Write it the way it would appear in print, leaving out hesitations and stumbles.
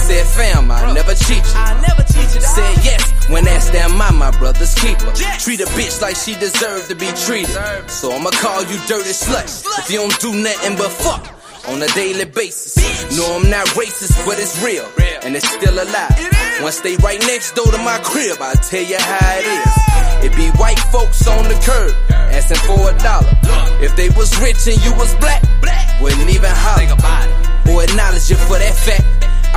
said, fam, I never cheat you. Said yes, when asked, am I my brother's keeper? Treat a bitch like she deserved to be treated. So I'ma call you dirty slut if you don't do nothing but fuck on a daily basis. No, I'm not racist, but it's real, and it's still alive. Once they right next door to my crib, I'll tell you how it is. It be white folks on the curb, asking for $1. If they was rich and you was black, wouldn't even holler or acknowledge you for that fact.